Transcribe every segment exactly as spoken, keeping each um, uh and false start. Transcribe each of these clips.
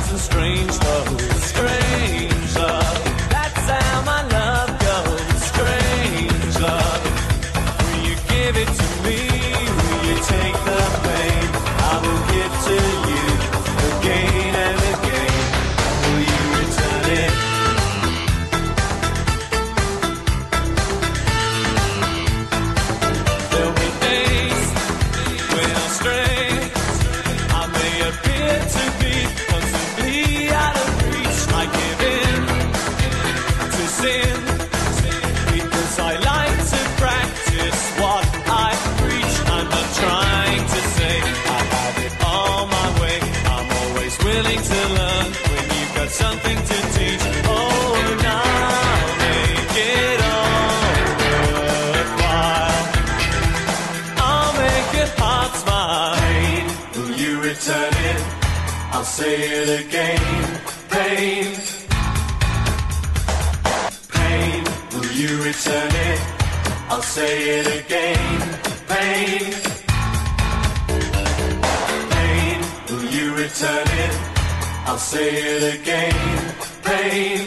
a strange love, strange love. That's how my love goes, strange love. Will you give it to me? Will you take the pain? I will give to you again and again. Will you return it? There'll be days when I'll stray. I may appear to be constantly out of reach. I give in to sin because I like to practice what I preach. I'm not trying to say I have it all my way. I'm always willing to learn when you've got something to teach. Oh, and I'll make it all worthwhile. I'll make your heart smile. Will you return it? I'll say it again. Pain, pain. Will you return it? I'll say it again. Pain, pain. Will you return it? I'll say it again. Pain.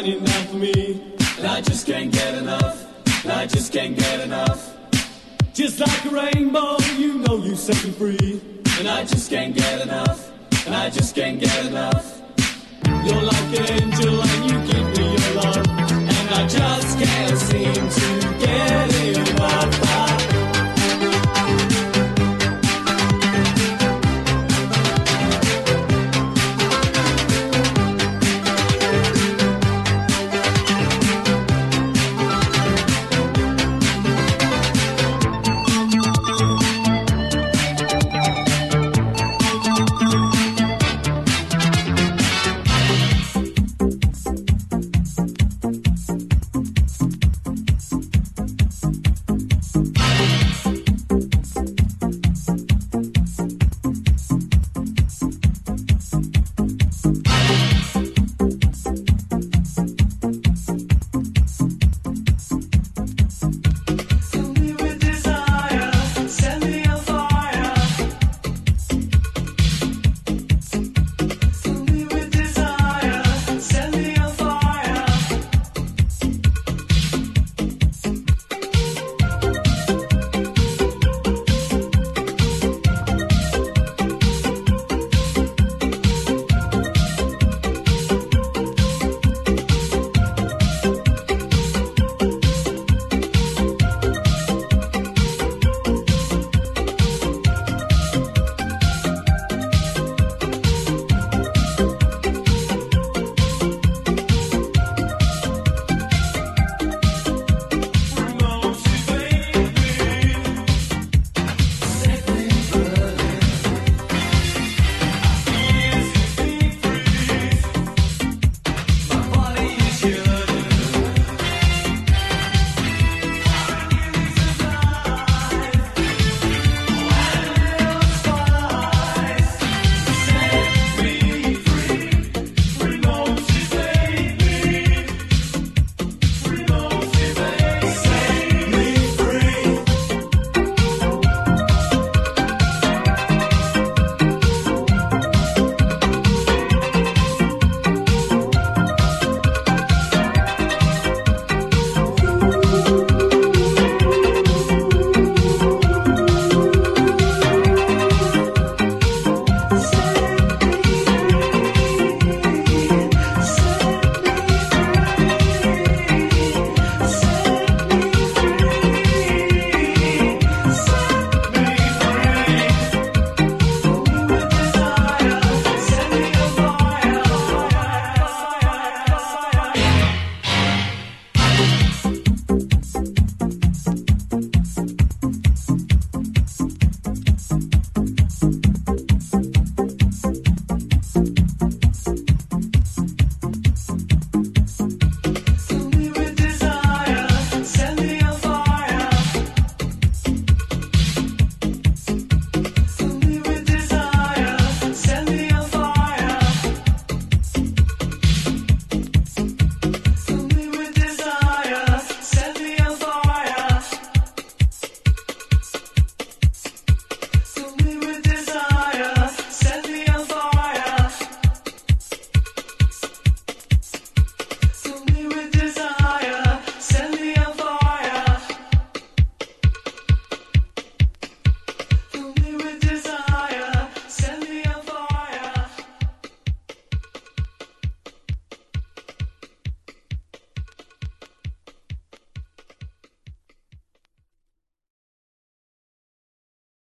shining down for me. And I just can't get enough. And I just can't get enough. Just like a rainbow, you know you set me free. And I just can't get enough. And I just can't get enough. You're like an angel